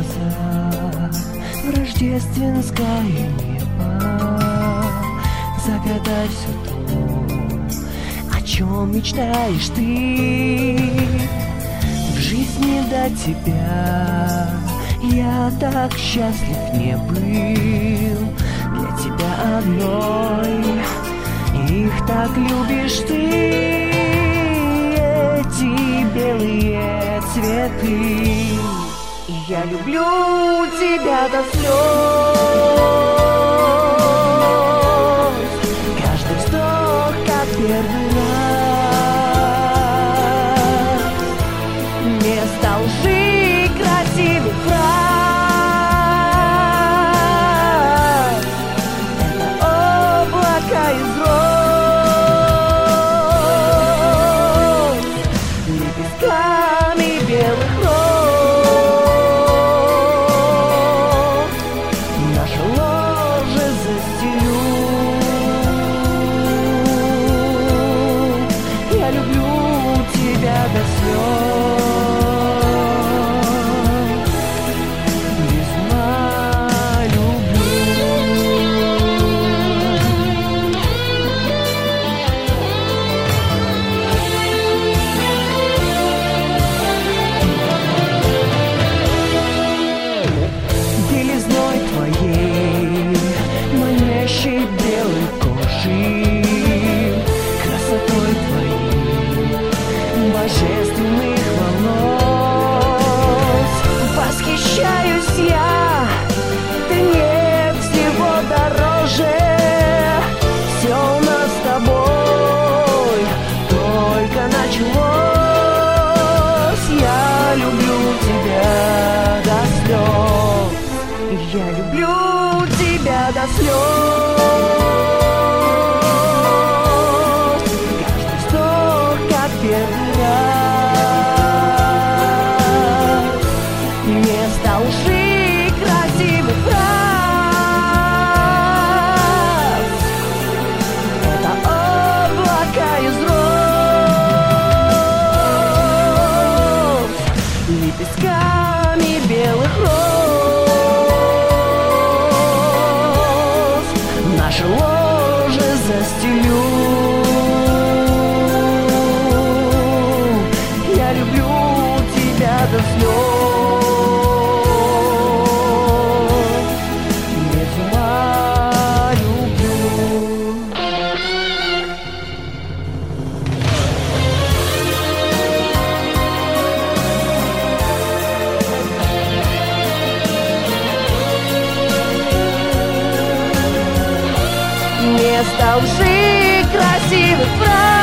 глаза в рождественское небо, загадай все то, о чем мечтаешь ты. В жизни до тебя я так счастлив не был, для тебя одной их так любишь ты. Эти белые цветы, и я люблю тебя до слез. Каждый вздох, как первый раз, вместо лжи красивых фраз. Это облака из роз, лепестками белых роз. Наше ложе застелю. Я люблю тебя до слез. Без ума люблю. Белизной твоей, манящей белой кожи, красотой твоей, божественных волос. Восхищаюсь я, да нет всего дороже. Все у нас с тобой только началось. Я люблю тебя до слез. Я люблю тебя до слез. Каждый вздох, как первый раз, вместо лжи красивых фраз. Это облака из роз, лепестками белых роз. Наше ложе застелю. Я люблю тебя до слез. Без ума люблю. Вместо лжи красивых фраз.